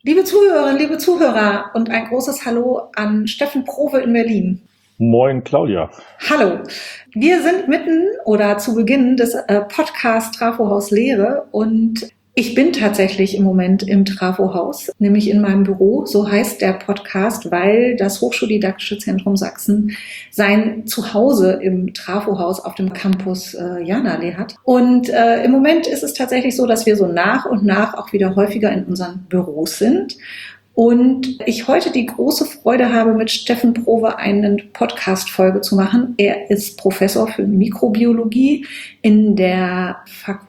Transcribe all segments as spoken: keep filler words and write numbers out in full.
Liebe Zuhörerinnen, liebe Zuhörer und ein großes Hallo an Steffen Prowe in Berlin. Moin, Claudia. Hallo. Wir sind mitten oder zu Beginn des äh, Podcasts Trafohaus Lehre und ich bin tatsächlich im Moment im Trafohaus, nämlich in meinem Büro. So heißt der Podcast, weil das Hochschuldidaktische Zentrum Sachsen sein Zuhause im Trafohaus auf dem Campus äh, Janallee hat. Und äh, im Moment ist es tatsächlich so, dass wir so nach und nach auch wieder häufiger in unseren Büros sind. Und ich heute die große Freude habe, mit Steffen Prowe eine Podcast-Folge zu machen. Er ist Professor für Mikrobiologie in der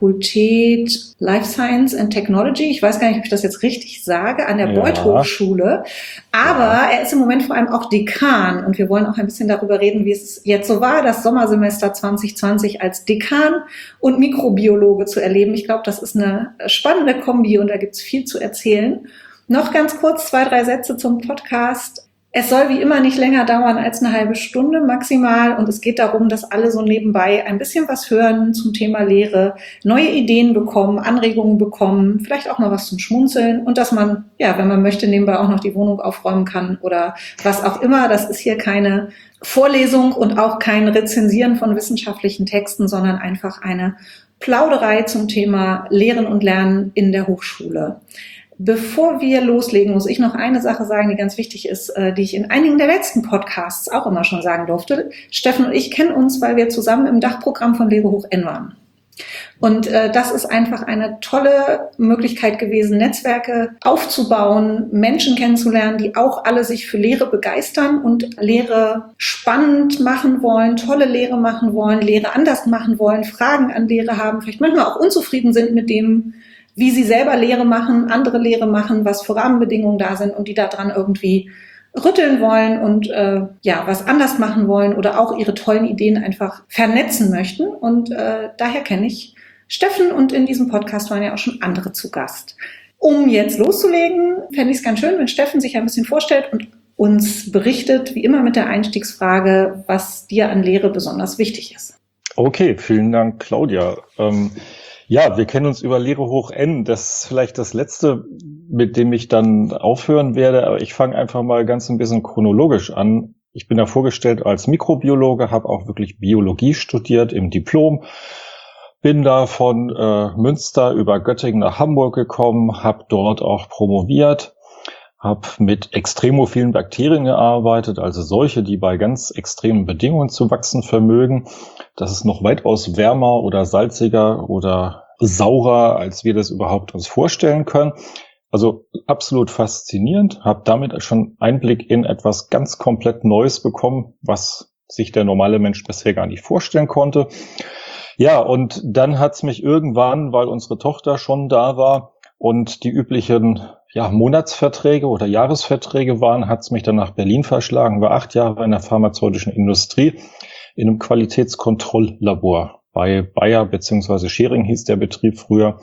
Fakultät Life Science and Technology. Ich weiß gar nicht, ob ich das jetzt richtig sage, an der Ja. Beuth Hochschule. Aber ja. Er ist im Moment vor allem auch Dekan. Und wir wollen auch ein bisschen darüber reden, wie es jetzt so war, das Sommersemester zwanzig zwanzig als Dekan und Mikrobiologe zu erleben. Ich glaube, das ist eine spannende Kombi und da gibt es viel zu erzählen. Noch ganz kurz zwei, drei Sätze zum Podcast. Es soll wie immer nicht länger dauern als eine halbe Stunde maximal und es geht darum, dass alle so nebenbei ein bisschen was hören zum Thema Lehre, neue Ideen bekommen, Anregungen bekommen, vielleicht auch mal was zum Schmunzeln und dass man, ja, wenn man möchte, nebenbei auch noch die Wohnung aufräumen kann oder was auch immer. Das ist hier keine Vorlesung und auch kein Rezensieren von wissenschaftlichen Texten, sondern einfach eine Plauderei zum Thema Lehren und Lernen in der Hochschule. Bevor wir loslegen, muss ich noch eine Sache sagen, die ganz wichtig ist, die ich in einigen der letzten Podcasts auch immer schon sagen durfte. Steffen und ich kennen uns, weil wir zusammen im Dachprogramm von Lehre hoch N waren. Und äh, das ist einfach eine tolle Möglichkeit gewesen, Netzwerke aufzubauen, Menschen kennenzulernen, die auch alle sich für Lehre begeistern und Lehre spannend machen wollen, tolle Lehre machen wollen, Lehre anders machen wollen, Fragen an Lehre haben, vielleicht manchmal auch unzufrieden sind mit dem, wie sie selber Lehre machen, andere Lehre machen, was für Rahmenbedingungen da sind und die daran irgendwie rütteln wollen und äh, ja was anders machen wollen oder auch ihre tollen Ideen einfach vernetzen möchten. Und äh, daher kenne ich Steffen und in diesem Podcast waren ja auch schon andere zu Gast. Um jetzt loszulegen, fände ich es ganz schön, wenn Steffen sich ein bisschen vorstellt und uns berichtet, wie immer mit der Einstiegsfrage, was dir an Lehre besonders wichtig ist. Okay, vielen Dank, Claudia. Ähm, Ja, wir kennen uns über Lehre hoch N. Das ist vielleicht das Letzte, mit dem ich dann aufhören werde. Aber ich fange einfach mal ganz ein bisschen chronologisch an. Ich bin da vorgestellt als Mikrobiologe, habe auch wirklich Biologie studiert im Diplom. Bin da von äh, Münster über Göttingen nach Hamburg gekommen, habe dort auch promoviert, habe mit extremophilen Bakterien gearbeitet, also solche, die bei ganz extremen Bedingungen zu wachsen vermögen. Das ist noch weitaus wärmer oder salziger oder saurer, als wir das überhaupt uns vorstellen können. Also absolut faszinierend. Habe damit schon Einblick in etwas ganz komplett Neues bekommen, was sich der normale Mensch bisher gar nicht vorstellen konnte. Ja, und dann hat's mich irgendwann, weil unsere Tochter schon da war und die üblichen ja, Monatsverträge oder Jahresverträge waren, hat's mich dann nach Berlin verschlagen, war acht Jahre in der pharmazeutischen Industrie in einem Qualitätskontrolllabor bei Bayer beziehungsweise Schering hieß der Betrieb früher.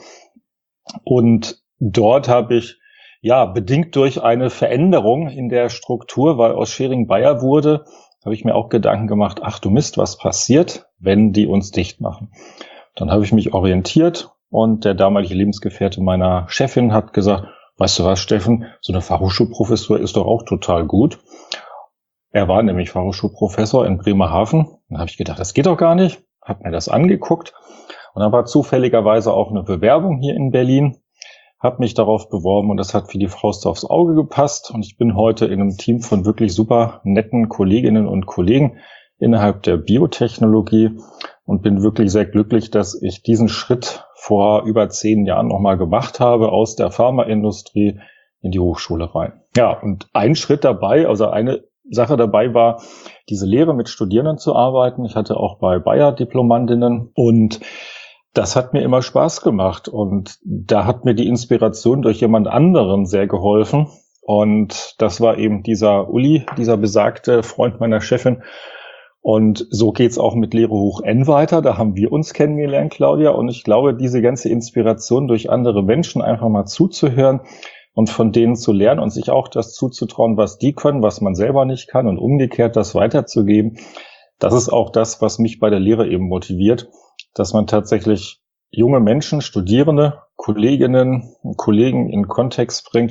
Und dort habe ich, ja, bedingt durch eine Veränderung in der Struktur, weil aus Schering Bayer wurde, habe ich mir auch Gedanken gemacht, ach du Mist, was passiert, wenn die uns dicht machen? Dann habe ich mich orientiert und der damalige Lebensgefährte meiner Chefin hat gesagt, weißt du was, Steffen, so eine Fachhochschulprofessur ist doch auch total gut. Er war nämlich Fachhochschulprofessor in Bremerhaven. Dann habe ich gedacht, das geht doch gar nicht. Habe mir das angeguckt. Und dann war zufälligerweise auch eine Bewerbung hier in Berlin. Habe mich darauf beworben und das hat wie die Faust aufs Auge gepasst. Und ich bin heute in einem Team von wirklich super netten Kolleginnen und Kollegen innerhalb der Biotechnologie und bin wirklich sehr glücklich, dass ich diesen Schritt vor über zehn Jahren nochmal gemacht habe aus der Pharmaindustrie in die Hochschule rein. Ja, und ein Schritt dabei, also eine Sache dabei war, diese Lehre mit Studierenden zu arbeiten. Ich hatte auch bei Bayer Diplomandinnen und das hat mir immer Spaß gemacht und da hat mir die Inspiration durch jemand anderen sehr geholfen und das war eben dieser Uli, dieser besagte Freund meiner Chefin. Und so geht's auch mit Lehre hoch N weiter. Da haben wir uns kennengelernt, Claudia. Und ich glaube, diese ganze Inspiration durch andere Menschen einfach mal zuzuhören und von denen zu lernen und sich auch das zuzutrauen, was die können, was man selber nicht kann und umgekehrt das weiterzugeben, das ist auch das, was mich bei der Lehre eben motiviert, dass man tatsächlich junge Menschen, Studierende, Kolleginnen und Kollegen in Kontext bringt,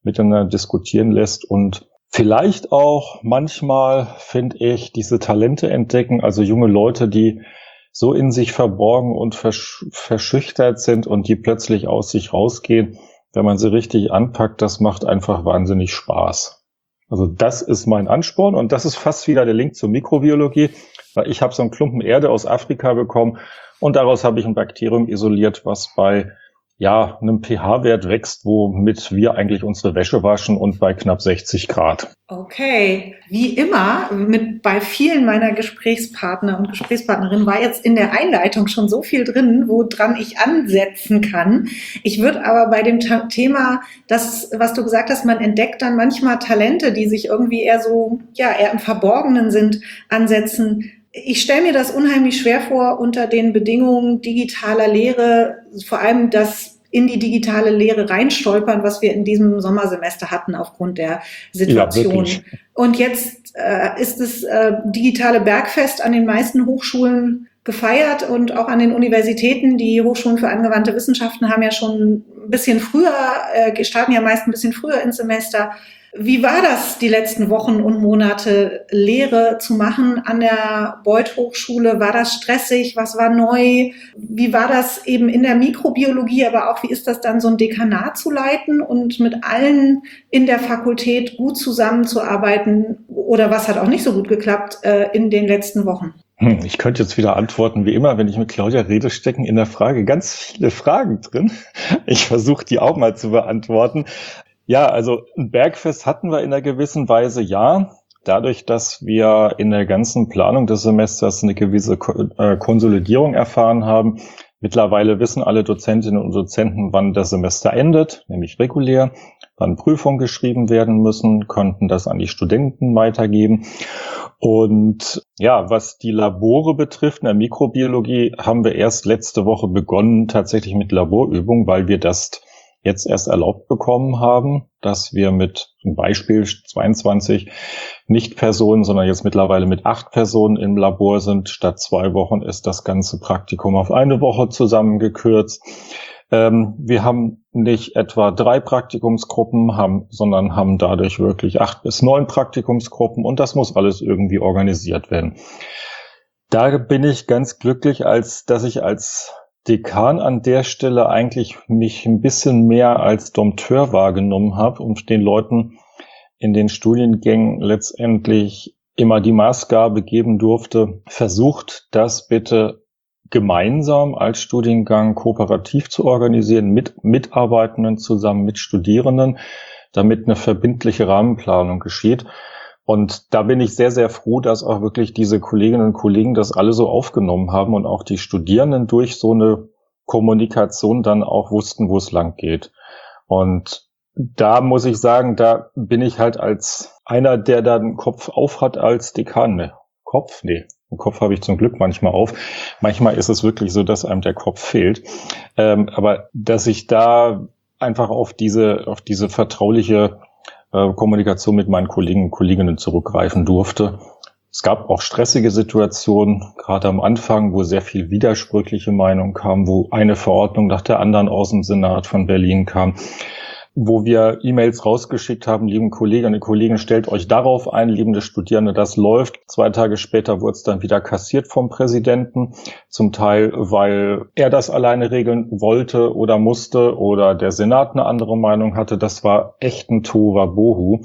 miteinander diskutieren lässt und vielleicht auch manchmal, finde ich, diese Talente entdecken, also junge Leute, die so in sich verborgen und versch- verschüchtert sind und die plötzlich aus sich rausgehen, wenn man sie richtig anpackt, das macht einfach wahnsinnig Spaß. Also das ist mein Ansporn und das ist fast wieder der Link zur Mikrobiologie, weil ich habe so einen Klumpen Erde aus Afrika bekommen und daraus habe ich ein Bakterium isoliert, was bei ja einem pH-Wert wächst, womit wir eigentlich unsere Wäsche waschen und bei knapp sechzig Grad. Okay, wie immer mit bei vielen meiner Gesprächspartner und Gesprächspartnerinnen war jetzt in der Einleitung schon so viel drin, woran ich ansetzen kann. Ich würde aber bei dem Ta- Thema, das, was du gesagt hast, man entdeckt dann manchmal Talente, die sich irgendwie eher so, ja, eher im Verborgenen sind, ansetzen. Ich stelle mir das unheimlich schwer vor unter den Bedingungen digitaler Lehre, vor allem das in die digitale Lehre reinstolpern, was wir in diesem Sommersemester hatten aufgrund der Situation. Ja, und jetzt äh, ist das äh, digitale Bergfest an den meisten Hochschulen gefeiert und auch an den Universitäten. Die Hochschulen für angewandte Wissenschaften haben ja schon ein bisschen früher, äh, starten ja meist ein bisschen früher ins Semester. Wie war das, die letzten Wochen und Monate Lehre zu machen an der Beuth Hochschule? War das stressig? Was war neu? Wie war das eben in der Mikrobiologie, aber auch wie ist das dann, so ein Dekanat zu leiten und mit allen in der Fakultät gut zusammenzuarbeiten? Oder was hat auch nicht so gut geklappt äh, in den letzten Wochen? Ich könnte jetzt wieder antworten, wie immer, wenn ich mit Claudia rede, stecken in der Frage ganz viele Fragen drin. Ich versuche die auch mal zu beantworten. Ja, also ein Bergfest hatten wir in einer gewissen Weise, ja. Dadurch, dass wir in der ganzen Planung des Semesters eine gewisse Ko- äh, Konsolidierung erfahren haben. Mittlerweile wissen alle Dozentinnen und Dozenten, wann das Semester endet, nämlich regulär, wann Prüfungen geschrieben werden müssen, konnten das an die Studenten weitergeben. Und ja, was die Labore betrifft, in der Mikrobiologie haben wir erst letzte Woche begonnen, tatsächlich mit Laborübungen, weil wir das jetzt erst erlaubt bekommen haben, dass wir mit zum Beispiel zweiundzwanzig Nicht-Personen, sondern jetzt mittlerweile mit acht Personen im Labor sind. Statt zwei Wochen ist das ganze Praktikum auf eine Woche zusammengekürzt. Ähm, wir haben nicht etwa drei Praktikumsgruppen, haben, sondern haben dadurch wirklich acht bis neun Praktikumsgruppen und das muss alles irgendwie organisiert werden. Da bin ich ganz glücklich, als dass ich als Dekan an der Stelle eigentlich mich ein bisschen mehr als Dompteur wahrgenommen habe und den Leuten in den Studiengängen letztendlich immer die Maßgabe geben durfte, versucht das bitte gemeinsam als Studiengang kooperativ zu organisieren, mit Mitarbeitenden zusammen, mit Studierenden, damit eine verbindliche Rahmenplanung geschieht. Und da bin ich sehr, sehr froh, dass auch wirklich diese Kolleginnen und Kollegen das alle so aufgenommen haben und auch die Studierenden durch so eine Kommunikation dann auch wussten, wo es lang geht. Und da muss ich sagen, da bin ich halt als einer, der da den Kopf auf hat als Dekan. Ne, Kopf? Nee, den Kopf habe ich zum Glück manchmal auf. Manchmal ist es wirklich so, dass einem der Kopf fehlt. Ähm, aber dass ich da einfach auf diese, auf diese vertrauliche Kommunikation mit meinen Kollegen und Kolleginnen zurückgreifen durfte. Es gab auch stressige Situationen, gerade am Anfang, wo sehr viel widersprüchliche Meinungen kamen, wo eine Verordnung nach der anderen aus dem Senat von Berlin kam, wo wir E-Mails rausgeschickt haben, lieben Kolleginnen und Kollegen, stellt euch darauf ein, liebende Studierende, das läuft. Zwei Tage später wurde es dann wieder kassiert vom Präsidenten, zum Teil, weil er das alleine regeln wollte oder musste oder der Senat eine andere Meinung hatte. Das war echt ein Tohuwabohu.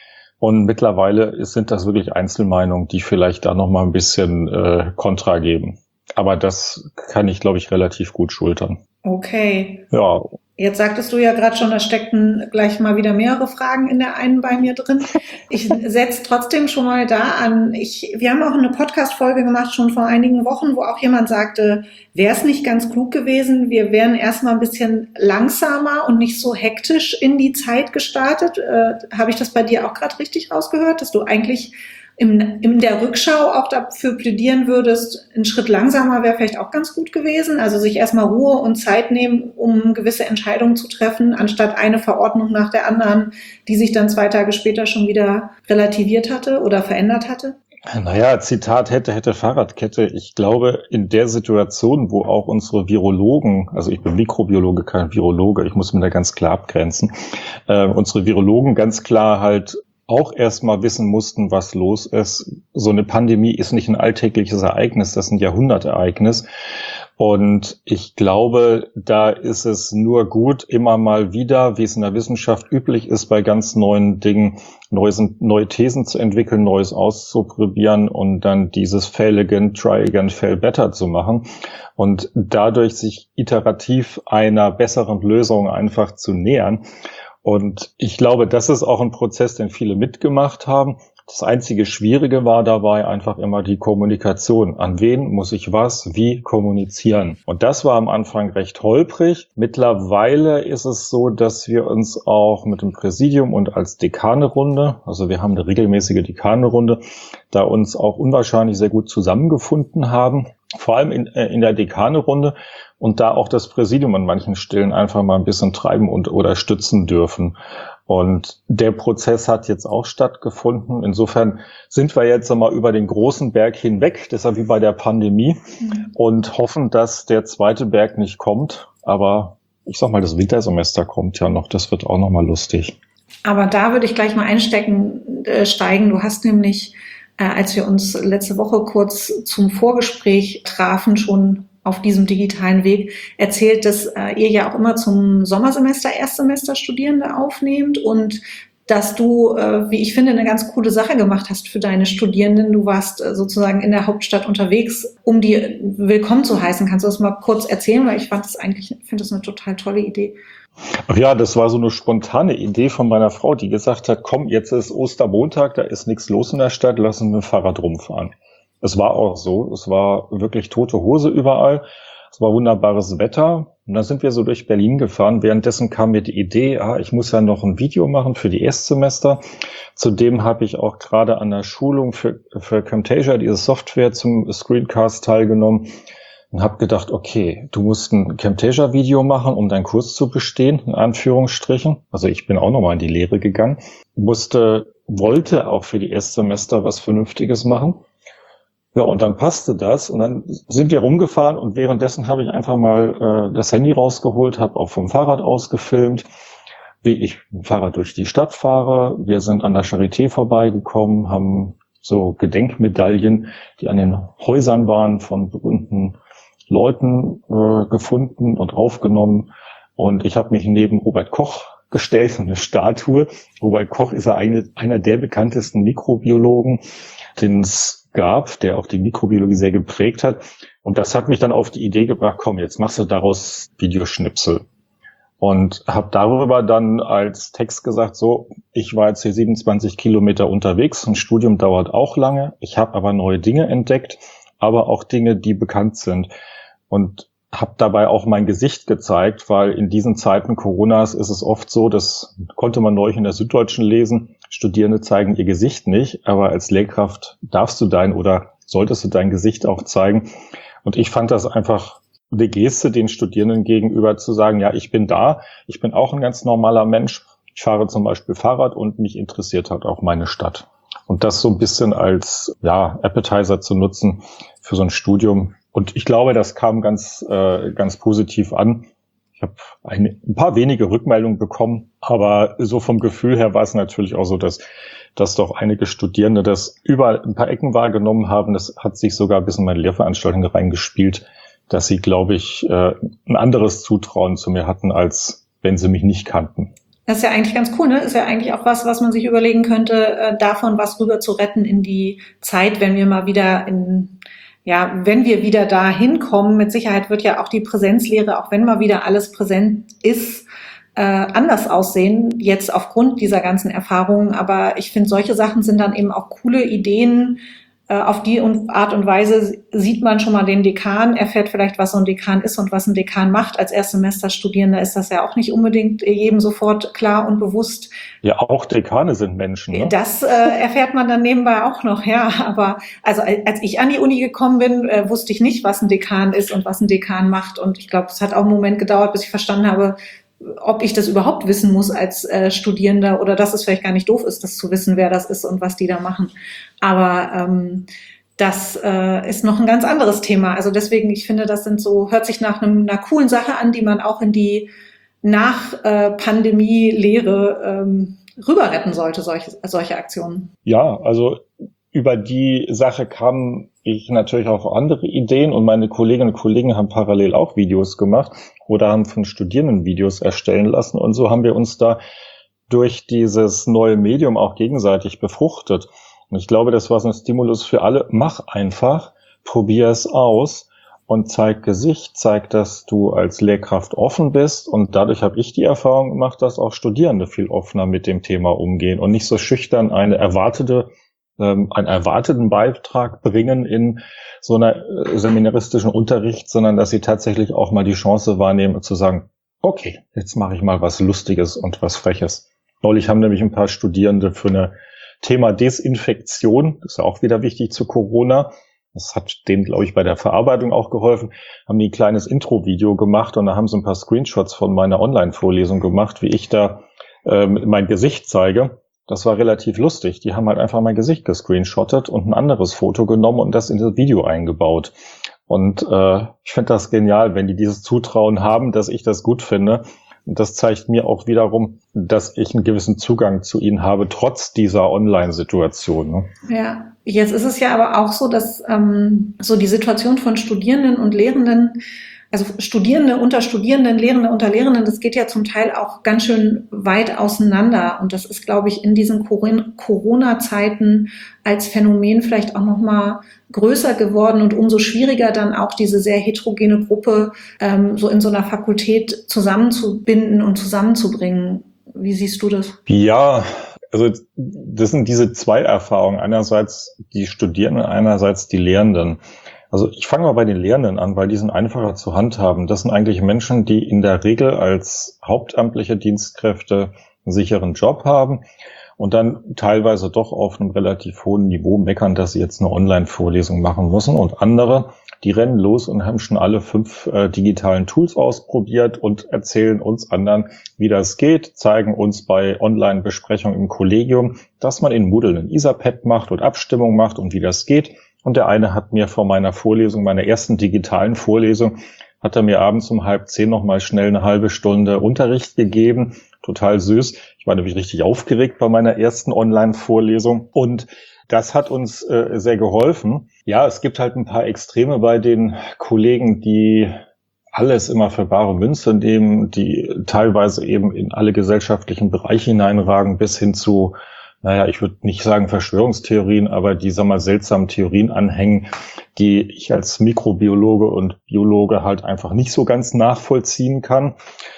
Und mittlerweile sind das wirklich Einzelmeinungen, die vielleicht da noch mal ein bisschen äh, Kontra geben. Aber das kann ich, glaube ich, relativ gut schultern. Okay. Ja. Jetzt sagtest du ja gerade schon, da steckten gleich mal wieder mehrere Fragen in der einen bei mir drin. Ich setze trotzdem schon mal da an. Ich, wir haben auch eine Podcast-Folge gemacht, schon vor einigen Wochen, wo auch jemand sagte, wäre es nicht ganz klug gewesen, wir wären erstmal ein bisschen langsamer und nicht so hektisch in die Zeit gestartet. Äh, habe ich das bei dir auch gerade richtig rausgehört, dass du eigentlich im, in der Rückschau auch dafür plädieren würdest, ein Schritt langsamer wäre vielleicht auch ganz gut gewesen, also sich erstmal Ruhe und Zeit nehmen, um gewisse Entscheidungen zu treffen, anstatt eine Verordnung nach der anderen, die sich dann zwei Tage später schon wieder relativiert hatte oder verändert hatte? Naja, Zitat hätte, hätte Fahrradkette. Ich glaube, in der Situation, wo auch unsere Virologen, also ich bin Mikrobiologe, kein Virologe, ich muss mir da ganz klar abgrenzen, äh, unsere Virologen ganz klar halt auch erstmal wissen mussten, was los ist. So eine Pandemie ist nicht ein alltägliches Ereignis, das ist ein Jahrhundertereignis. Und ich glaube, da ist es nur gut, immer mal wieder, wie es in der Wissenschaft üblich ist, bei ganz neuen Dingen neues, neue Thesen zu entwickeln, Neues auszuprobieren und dann dieses Fail again, try again, fail better zu machen und dadurch sich iterativ einer besseren Lösung einfach zu nähern. Und ich glaube, das ist auch ein Prozess, den viele mitgemacht haben. Das einzige Schwierige war dabei einfach immer die Kommunikation. An wen muss ich was, wie kommunizieren? Und das war am Anfang recht holprig. Mittlerweile ist es so, dass wir uns auch mit dem Präsidium und als Dekanerunde, also wir haben eine regelmäßige Dekanerunde, da uns auch unwahrscheinlich sehr gut zusammengefunden haben. Vor allem in, äh, in der Dekanerunde und da auch das Präsidium an manchen Stellen einfach mal ein bisschen treiben und oder stützen dürfen. Und der Prozess hat jetzt auch stattgefunden. Insofern sind wir jetzt einmal über den großen Berg hinweg, deshalb wie bei der Pandemie, mhm. und hoffen, dass der zweite Berg nicht kommt. Aber ich sag mal, das Wintersemester kommt ja noch, das wird auch noch mal lustig. Aber da würde ich gleich mal einstecken, äh, steigen. Du hast nämlich, äh, als wir uns letzte Woche kurz zum Vorgespräch trafen, schon auf diesem digitalen Weg erzählt, dass äh, ihr ja auch immer zum Sommersemester Erstsemester Studierende aufnehmt und dass du, äh, wie ich finde, eine ganz coole Sache gemacht hast für deine Studierenden. Du warst äh, sozusagen in der Hauptstadt unterwegs, um die willkommen zu heißen. Kannst du das mal kurz erzählen? Weil ich fand das eigentlich, finde das eine total tolle Idee. Ach ja, das war so eine spontane Idee von meiner Frau, die gesagt hat, komm, jetzt ist Ostermontag, da ist nichts los in der Stadt, lass uns mit dem Fahrrad rumfahren. Es war auch so. Es war wirklich tote Hose überall. Es war wunderbares Wetter. Und dann sind wir so durch Berlin gefahren. Währenddessen kam mir die Idee, ah, ich muss ja noch ein Video machen für die Erstsemester. Zudem habe ich auch gerade an der Schulung für, für Camtasia, diese Software zum Screencast, teilgenommen und habe gedacht, okay, du musst ein Camtasia-Video machen, um deinen Kurs zu bestehen, in Anführungsstrichen. Also ich bin auch nochmal in die Lehre gegangen. Musste, wollte auch für die Erstsemester was Vernünftiges machen. Ja, und dann passte das und dann sind wir rumgefahren und währenddessen habe ich einfach mal äh, das Handy rausgeholt, habe auch vom Fahrrad aus gefilmt, wie ich mit dem Fahrrad durch die Stadt fahre. Wir sind an der Charité vorbeigekommen, haben so Gedenkmedaillen, die an den Häusern waren, von berühmten Leuten äh, gefunden und aufgenommen. Und ich habe mich neben Robert Koch gestellt, so eine Statue. Robert Koch ist ja eine, einer der bekanntesten Mikrobiologen, den es gab, der auch die Mikrobiologie sehr geprägt hat. Und das hat mich dann auf die Idee gebracht, komm, jetzt machst du daraus Videoschnipsel. Und habe darüber dann als Text gesagt, so, ich war jetzt hier siebenundzwanzig Kilometer unterwegs, ein Studium dauert auch lange, ich habe aber neue Dinge entdeckt, aber auch Dinge, die bekannt sind. Und habe dabei auch mein Gesicht gezeigt, weil in diesen Zeiten Coronas ist es oft so, das konnte man neulich in der Süddeutschen lesen, Studierende zeigen ihr Gesicht nicht, aber als Lehrkraft darfst du dein oder solltest du dein Gesicht auch zeigen. Und ich fand das einfach eine Geste den Studierenden gegenüber zu sagen, ja, ich bin da, ich bin auch ein ganz normaler Mensch, ich fahre zum Beispiel Fahrrad und mich interessiert halt auch meine Stadt. Und das so ein bisschen als ja Appetizer zu nutzen für so ein Studium. Und ich glaube, das kam ganz äh, ganz positiv an. Ich habe ein, ein paar wenige Rückmeldungen bekommen, aber so vom Gefühl her war es natürlich auch so, dass, dass doch einige Studierende das über ein paar Ecken wahrgenommen haben. Das hat sich sogar bis in meine Lehrveranstaltung reingespielt, dass sie, glaube ich, äh, ein anderes Zutrauen zu mir hatten, als wenn sie mich nicht kannten. Das ist ja eigentlich ganz cool, ne? Ist ja eigentlich auch was, was man sich überlegen könnte, äh, davon was rüber zu retten in die Zeit, wenn wir mal wieder in Ja, wenn wir wieder da hinkommen, mit Sicherheit wird ja auch die Präsenzlehre, auch wenn mal wieder alles präsent ist, äh, anders aussehen, jetzt aufgrund dieser ganzen Erfahrungen. Aber ich finde, solche Sachen sind dann eben auch coole Ideen. Äh, auf die Art und Weise sieht man schon mal den Dekan, erfährt vielleicht, was so ein Dekan ist und was ein Dekan macht. Als Erstsemesterstudierender ist das ja auch nicht unbedingt jedem sofort klar und bewusst. Ja, auch Dekane sind Menschen, ne? Das äh, erfährt man dann nebenbei auch noch, ja. Aber also als ich an die Uni gekommen bin, äh, wusste ich nicht, was ein Dekan ist und was ein Dekan macht. Und ich glaube, es hat auch einen Moment gedauert, bis ich verstanden habe, ob ich das überhaupt wissen muss als äh, Studierender oder dass es vielleicht gar nicht doof ist, das zu wissen, wer das ist und was die da machen. Aber ähm, das äh, ist noch ein ganz anderes Thema. Also deswegen, ich finde, das sind so, hört sich nach einem, einer coolen Sache an, die man auch in die Nach-Pandemie-Lehre ähm, rüber retten sollte, solche, solche Aktionen. Ja, also über die Sache kamen ich natürlich auch andere Ideen und meine Kolleginnen und Kollegen haben parallel auch Videos gemacht oder haben von Studierenden Videos erstellen lassen und so haben wir uns da durch dieses neue Medium auch gegenseitig befruchtet. Und ich glaube, das war so ein Stimulus für alle. Mach einfach, probier es aus und zeig Gesicht, zeig, dass du als Lehrkraft offen bist. Und dadurch habe ich die Erfahrung gemacht, dass auch Studierende viel offener mit dem Thema umgehen und nicht so schüchtern eine erwartete einen erwarteten Beitrag bringen in so einer seminaristischen Unterricht, sondern dass sie tatsächlich auch mal die Chance wahrnehmen zu sagen, okay, jetzt mache ich mal was Lustiges und was Freches. Neulich haben nämlich ein paar Studierende für eine Thema Desinfektion, das ist ja auch wieder wichtig zu Corona, das hat denen, glaube ich, bei der Verarbeitung auch geholfen, haben die ein kleines Intro-Video gemacht und da haben sie ein paar Screenshots von meiner Online-Vorlesung gemacht, wie ich da ähm, mein Gesicht zeige. Das war relativ lustig. Die haben halt einfach mein Gesicht gescreenshottet und ein anderes Foto genommen und das in das Video eingebaut. Und äh, ich finde das genial, wenn die dieses Zutrauen haben, dass ich das gut finde. Und das zeigt mir auch wiederum, dass ich einen gewissen Zugang zu ihnen habe, trotz dieser Online-Situation. Ne? Ja, jetzt ist es ja aber auch so, dass ähm, so die Situation von Studierenden und Lehrenden, also Studierende unter Studierenden, Lehrende unter Lehrenden, das geht ja zum Teil auch ganz schön weit auseinander. Und das ist, glaube ich, in diesen Corona-Zeiten als Phänomen vielleicht auch noch mal größer geworden und umso schwieriger dann auch diese sehr heterogene Gruppe ähm, so in so einer Fakultät zusammenzubinden und zusammenzubringen. Wie siehst du das? Ja, also das sind diese zwei Erfahrungen. Einerseits die Studierenden, einerseits die Lehrenden. Also ich fange mal bei den Lehrenden an, weil die sind einfacher zu handhaben. Das sind eigentlich Menschen, die in der Regel als hauptamtliche Dienstkräfte einen sicheren Job haben und dann teilweise doch auf einem relativ hohen Niveau meckern, dass sie jetzt eine Online-Vorlesung machen müssen. Und andere, die rennen los und haben schon alle fünf äh, digitalen Tools ausprobiert und erzählen uns anderen, wie das geht, zeigen uns bei Online-Besprechungen im Kollegium, dass man in Moodle ein Etherpad macht und Abstimmung macht und wie das geht. Und der eine hat mir vor meiner Vorlesung, meiner ersten digitalen Vorlesung, hat er mir abends um halb zehn noch mal schnell eine halbe Stunde Unterricht gegeben. Total süß. Ich war nämlich richtig aufgeregt bei meiner ersten Online-Vorlesung. Und das hat uns äh, sehr geholfen. Ja, es gibt halt ein paar Extreme bei den Kollegen, die alles immer für bare Münze nehmen, die teilweise eben in alle gesellschaftlichen Bereiche hineinragen, bis hin zu, naja, ich würde nicht sagen Verschwörungstheorien, aber die, sag mal, seltsamen Theorien anhängen, die ich als Mikrobiologe und Biologe halt einfach nicht so ganz nachvollziehen kann.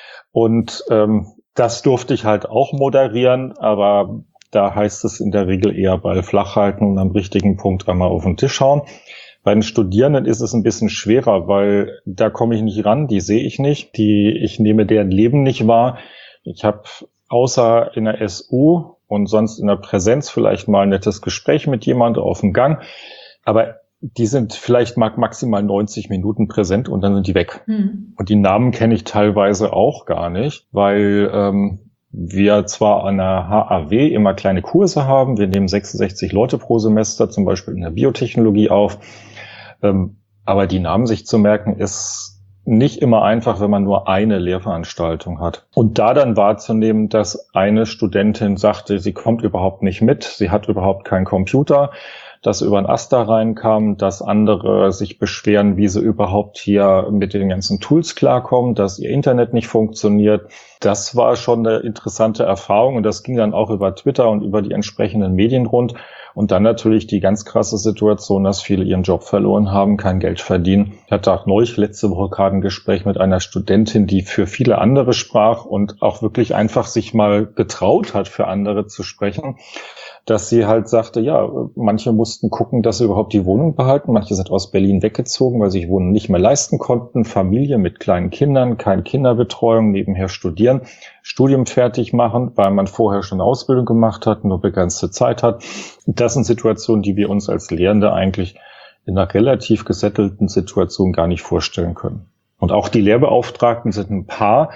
Und ähm, das durfte ich halt auch moderieren, aber da heißt es in der Regel eher Ball flach halten und am richtigen Punkt einmal auf den Tisch hauen. Bei den Studierenden ist es ein bisschen schwerer, weil da komme ich nicht ran, die sehe ich nicht, die ich nehme deren Leben nicht wahr. Ich habe außer in der S U und sonst in der Präsenz vielleicht mal ein nettes Gespräch mit jemandem auf dem Gang. Aber die sind vielleicht maximal neunzig Minuten präsent und dann sind die weg. Mhm. Und die Namen kenne ich teilweise auch gar nicht, weil ähm, wir zwar an der H A W immer kleine Kurse haben. Wir nehmen sechsundsechzig Leute pro Semester, zum Beispiel in der Biotechnologie auf. Ähm, aber die Namen sich zu merken, ist nicht immer einfach, wenn man nur eine Lehrveranstaltung hat. Und da dann wahrzunehmen, dass eine Studentin sagte, sie kommt überhaupt nicht mit, sie hat überhaupt keinen Computer, dass über ein Asta reinkam, dass andere sich beschweren, wie sie überhaupt hier mit den ganzen Tools klarkommen, dass ihr Internet nicht funktioniert. Das war schon eine interessante Erfahrung und das ging dann auch über Twitter und über die entsprechenden Medien rund. Und dann natürlich die ganz krasse Situation, dass viele ihren Job verloren haben, kein Geld verdienen. Ich hatte auch neulich letzte Woche gerade ein Gespräch mit einer Studentin, die für viele andere sprach und auch wirklich einfach sich mal getraut hat, für andere zu sprechen, dass sie halt sagte, ja, manche mussten gucken, dass sie überhaupt die Wohnung behalten. Manche sind aus Berlin weggezogen, weil sie sich Wohnen nicht mehr leisten konnten. Familie mit kleinen Kindern, keine Kinderbetreuung, nebenher studieren, Studium fertig machen, weil man vorher schon eine Ausbildung gemacht hat, nur begrenzte Zeit hat. Das sind Situationen, die wir uns als Lehrende eigentlich in einer relativ gesettelten Situation gar nicht vorstellen können. Und auch die Lehrbeauftragten sind ein paar,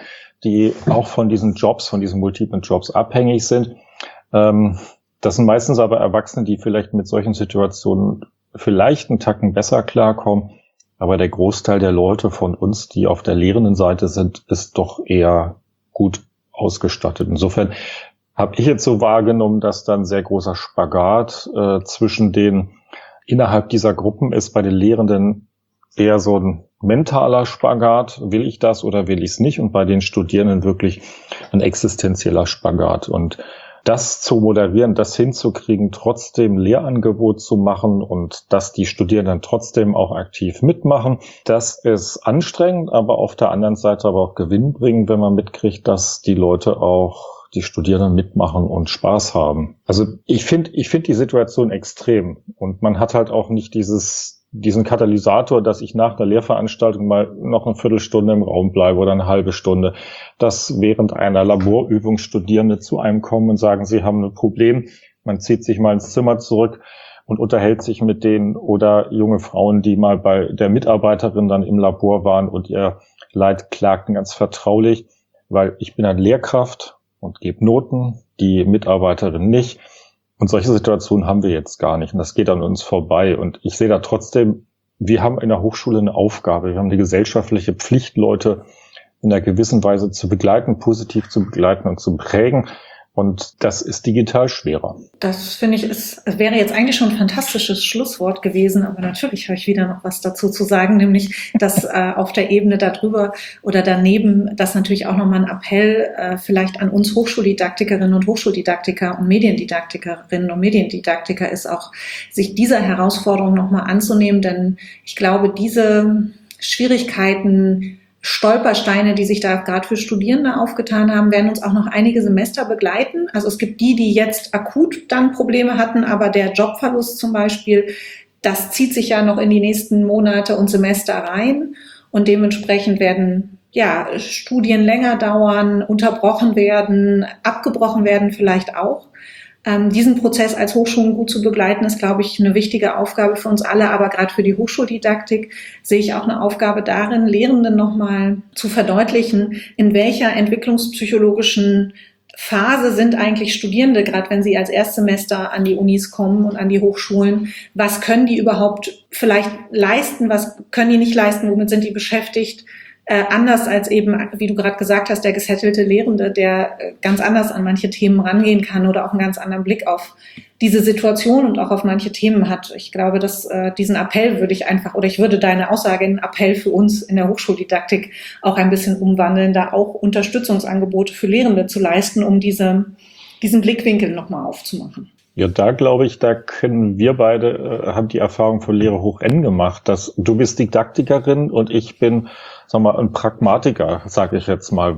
die auch von diesen Jobs, von diesen multiplen Jobs abhängig sind. Ähm, das sind meistens aber Erwachsene, die vielleicht mit solchen Situationen vielleicht einen Tacken besser klarkommen. Aber der Großteil der Leute von uns, die auf der lehrenden Seite sind, ist doch eher gut ausgestattet. Insofern habe ich jetzt so wahrgenommen, dass da ein sehr großer Spagat äh, zwischen den innerhalb dieser Gruppen ist. Bei den Lehrenden eher so ein mentaler Spagat, will ich das oder will ich es nicht? Und bei den Studierenden wirklich ein existenzieller Spagat. Und das zu moderieren, das hinzukriegen, trotzdem Lehrangebot zu machen und dass die Studierenden trotzdem auch aktiv mitmachen, das ist anstrengend, aber auf der anderen Seite aber auch gewinnbringend, wenn man mitkriegt, dass die Leute auch, die Studierenden mitmachen und Spaß haben. Also ich finde, ich finde die Situation extrem und man hat halt auch nicht dieses diesen Katalysator, dass ich nach der Lehrveranstaltung mal noch eine Viertelstunde im Raum bleibe oder eine halbe Stunde, dass während einer Laborübung Studierende zu einem kommen und sagen, sie haben ein Problem, man zieht sich mal ins Zimmer zurück und unterhält sich mit denen oder junge Frauen, die mal bei der Mitarbeiterin dann im Labor waren und ihr Leid klagten ganz vertraulich, weil ich bin eine Lehrkraft und gebe Noten, die Mitarbeiterin nicht. Und solche Situationen haben wir jetzt gar nicht. Und das geht an uns vorbei. Und ich sehe da trotzdem, wir haben in der Hochschule eine Aufgabe. Wir haben die gesellschaftliche Pflicht, Leute in einer gewissen Weise zu begleiten, positiv zu begleiten und zu prägen. Und das ist digital schwerer. Das finde ich, ist, wäre jetzt eigentlich schon ein fantastisches Schlusswort gewesen, aber natürlich habe ich wieder noch was dazu zu sagen, nämlich, dass äh, auf der Ebene darüber oder daneben, dass natürlich auch nochmal ein Appell äh, vielleicht an uns Hochschuldidaktikerinnen und Hochschuldidaktiker und Mediendidaktikerinnen und Mediendidaktiker ist, auch sich dieser Herausforderung nochmal anzunehmen, denn ich glaube, diese Schwierigkeiten, Stolpersteine, die sich da gerade für Studierende aufgetan haben, werden uns auch noch einige Semester begleiten. Also es gibt die, die jetzt akut dann Probleme hatten, aber der Jobverlust zum Beispiel, das zieht sich ja noch in die nächsten Monate und Semester rein und dementsprechend werden ja Studien länger dauern, unterbrochen werden, abgebrochen werden vielleicht auch. Ähm, diesen Prozess als Hochschulen gut zu begleiten, ist, glaube ich, eine wichtige Aufgabe für uns alle. Aber gerade für die Hochschuldidaktik sehe ich auch eine Aufgabe darin, Lehrenden nochmal zu verdeutlichen, in welcher entwicklungspsychologischen Phase sind eigentlich Studierende, gerade wenn sie als Erstsemester an die Unis kommen und an die Hochschulen. Was können die überhaupt vielleicht leisten? Was können die nicht leisten? Womit sind die beschäftigt? Äh, anders als eben, wie du gerade gesagt hast, der gesettelte Lehrende, der äh, ganz anders an manche Themen rangehen kann oder auch einen ganz anderen Blick auf diese Situation und auch auf manche Themen hat. Ich glaube, dass äh, diesen Appell würde ich einfach, oder ich würde deine Aussage in Appell für uns in der Hochschuldidaktik auch ein bisschen umwandeln, da auch Unterstützungsangebote für Lehrende zu leisten, um diese, diesen Blickwinkel nochmal aufzumachen. Ja, da glaube ich, da können wir beide, äh, haben die Erfahrung von Lehre hoch N gemacht, dass du bist Didaktikerin und ich bin, sag mal, ein Pragmatiker, sage ich jetzt mal.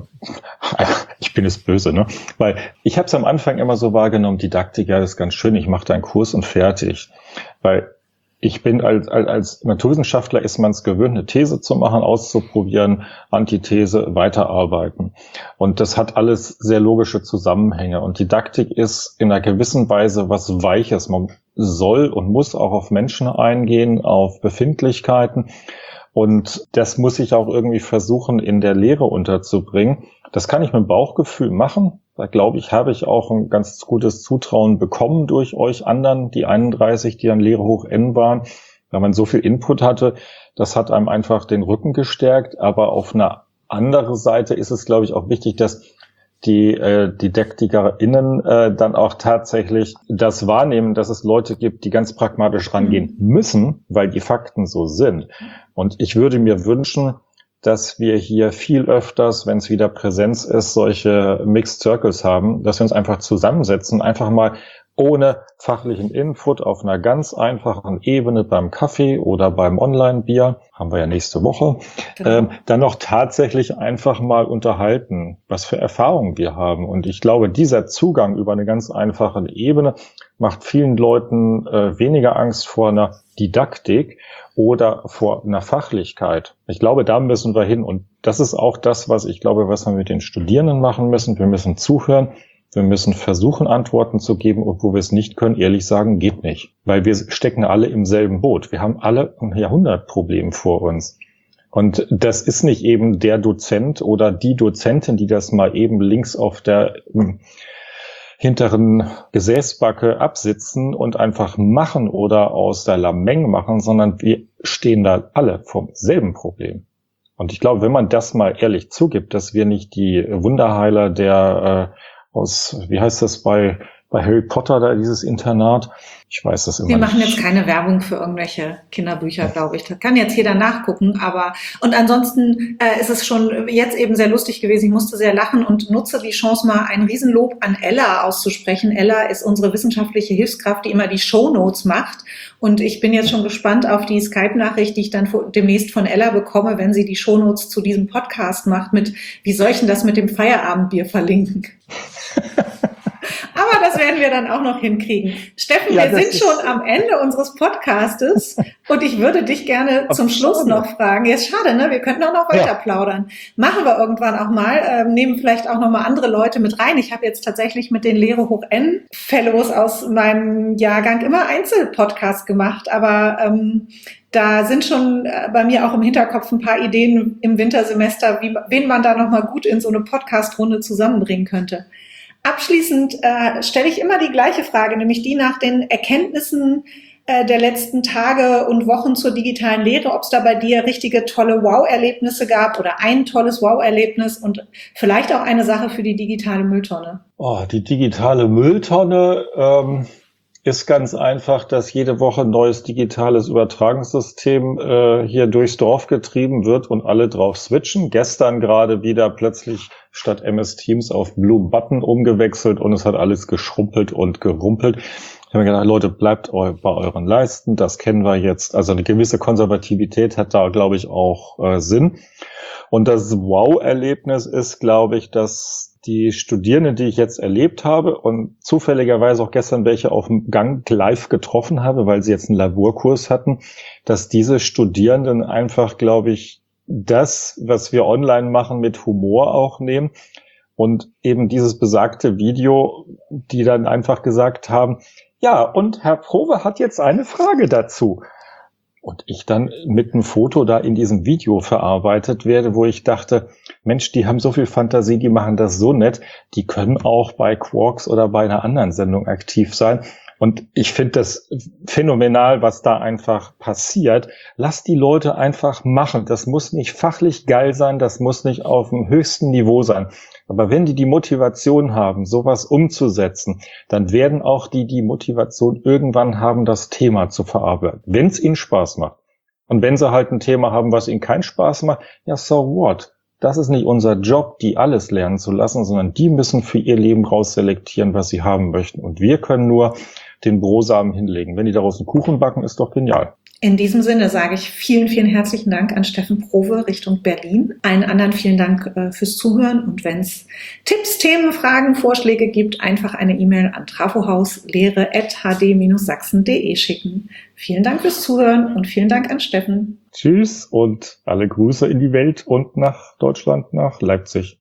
Ich bin es böse, ne? Weil ich habe es am Anfang immer so wahrgenommen, Didaktik, ja, das ist ganz schön, ich mache da einen Kurs und fertig. Weil ich bin als, als, als Naturwissenschaftler ist man es gewöhnt, eine These zu machen, auszuprobieren, Antithese, weiterarbeiten. Und das hat alles sehr logische Zusammenhänge. Und Didaktik ist in einer gewissen Weise was Weiches. Man soll und muss auch auf Menschen eingehen, auf Befindlichkeiten. Und das muss ich auch irgendwie versuchen, in der Lehre unterzubringen. Das kann ich mit Bauchgefühl machen. Da glaube ich, habe ich auch ein ganz gutes Zutrauen bekommen durch euch anderen, die einunddreißig, die an Lehre hoch N waren, weil man so viel Input hatte. Das hat einem einfach den Rücken gestärkt. Aber auf einer anderen Seite ist es, glaube ich, auch wichtig, dass die äh, DidaktikerInnen äh, dann auch tatsächlich das wahrnehmen, dass es Leute gibt, die ganz pragmatisch rangehen müssen, weil die Fakten so sind. Und ich würde mir wünschen, dass wir hier viel öfters, wenn es wieder Präsenz ist, solche Mixed Circles haben, dass wir uns einfach zusammensetzen, einfach mal ohne fachlichen Input auf einer ganz einfachen Ebene beim Kaffee oder beim Online-Bier, haben wir ja nächste Woche, genau. ähm, dann noch tatsächlich einfach mal unterhalten, was für Erfahrungen wir haben. Und ich glaube, dieser Zugang über eine ganz einfache Ebene macht vielen Leuten äh, weniger Angst vor einer Didaktik oder vor einer Fachlichkeit. Ich glaube, da müssen wir hin. Und das ist auch das, was ich glaube, was wir mit den Studierenden machen müssen. Wir müssen zuhören. Wir müssen versuchen, Antworten zu geben, und wo wir es nicht können, ehrlich sagen, geht nicht. Weil wir stecken alle im selben Boot. Wir haben alle ein Jahrhundertproblem vor uns. Und das ist nicht eben der Dozent oder die Dozentin, die das mal eben links auf der ähm, hinteren Gesäßbacke absitzen und einfach machen oder aus der Lameng machen, sondern wir stehen da alle vom selben Problem. Und ich glaube, wenn man das mal ehrlich zugibt, dass wir nicht die Wunderheiler der äh, aus, wie heißt das bei bei Harry Potter, da dieses Internat, ich weiß das immer nicht. Wir machen nicht. jetzt keine Werbung für irgendwelche Kinderbücher, glaube ich. Das kann jetzt jeder nachgucken, aber und ansonsten äh, ist es schon jetzt eben sehr lustig gewesen. Ich musste sehr lachen und nutze die Chance, mal ein Riesenlob an Ella auszusprechen. Ella ist unsere wissenschaftliche Hilfskraft, die immer die Shownotes macht. Und ich bin jetzt schon gespannt auf die Skype-Nachricht, die ich dann demnächst von Ella bekomme, wenn sie die Shownotes zu diesem Podcast macht mit, wie soll ich denn das mit dem Feierabendbier verlinken? Aber das werden wir dann auch noch hinkriegen. Steffen, ja, wir sind schon am Ende unseres Podcastes und ich würde dich gerne zum Schluss schade. noch fragen. Jetzt schade, ne? Wir könnten auch noch weiter ja. plaudern. Machen wir irgendwann auch mal, ähm, nehmen vielleicht auch noch mal andere Leute mit rein. Ich habe jetzt tatsächlich mit den Lehre hoch N Fellows aus meinem Jahrgang immer Einzelpodcasts gemacht, aber ähm, da sind schon bei mir auch im Hinterkopf ein paar Ideen im Wintersemester, wie, wen man da noch mal gut in so eine Podcast-Runde zusammenbringen könnte. Abschließend äh, stelle ich immer die gleiche Frage, nämlich die nach den Erkenntnissen äh, der letzten Tage und Wochen zur digitalen Lehre, ob es da bei dir richtige tolle Wow-Erlebnisse gab oder ein tolles Wow-Erlebnis und vielleicht auch eine Sache für die digitale Mülltonne. Oh, die digitale Mülltonne ähm, ist ganz einfach, dass jede Woche ein neues digitales Übertragungssystem äh, hier durchs Dorf getrieben wird und alle drauf switchen. Gestern gerade wieder plötzlich statt M S Teams auf Blue Button umgewechselt und es hat alles geschrumpelt und gerumpelt. Ich habe mir gedacht, Leute, bleibt bei euren Leisten, das kennen wir jetzt. Also eine gewisse Konservativität hat da, glaube ich, auch äh, Sinn. Und das Wow-Erlebnis ist, glaube ich, dass die Studierenden, die ich jetzt erlebt habe und zufälligerweise auch gestern welche auf dem Gang live getroffen habe, weil sie jetzt einen Laborkurs hatten, dass diese Studierenden einfach, glaube ich, das, was wir online machen, mit Humor auch nehmen und eben dieses besagte Video, die dann einfach gesagt haben, ja, und Herr Prowe hat jetzt eine Frage dazu. Und ich dann mit einem Foto da in diesem Video verarbeitet werde, wo ich dachte, Mensch, die haben so viel Fantasie, die machen das so nett, die können auch bei Quarks oder bei einer anderen Sendung aktiv sein. Und ich finde das phänomenal, was da einfach passiert. Lass die Leute einfach machen. Das muss nicht fachlich geil sein, das muss nicht auf dem höchsten Niveau sein. Aber wenn die die Motivation haben, sowas umzusetzen, dann werden auch die die Motivation irgendwann haben, das Thema zu verarbeiten, wenn es ihnen Spaß macht. Und wenn sie halt ein Thema haben, was ihnen keinen Spaß macht, ja, so what? Das ist nicht unser Job, die alles lernen zu lassen, sondern die müssen für ihr Leben rausselektieren, was sie haben möchten. Und wir können nur den Brosamen hinlegen. Wenn die daraus einen Kuchen backen, ist doch genial. In diesem Sinne sage ich vielen, vielen herzlichen Dank an Steffen Prowe Richtung Berlin. Allen anderen vielen Dank äh, fürs Zuhören. Und wenn es Tipps, Themen, Fragen, Vorschläge gibt, einfach eine E-Mail an trafo-haus-lehre at h d dash sachsen punkt d e schicken. Vielen Dank fürs Zuhören und vielen Dank an Steffen. Tschüss und alle Grüße in die Welt und nach Deutschland, nach Leipzig.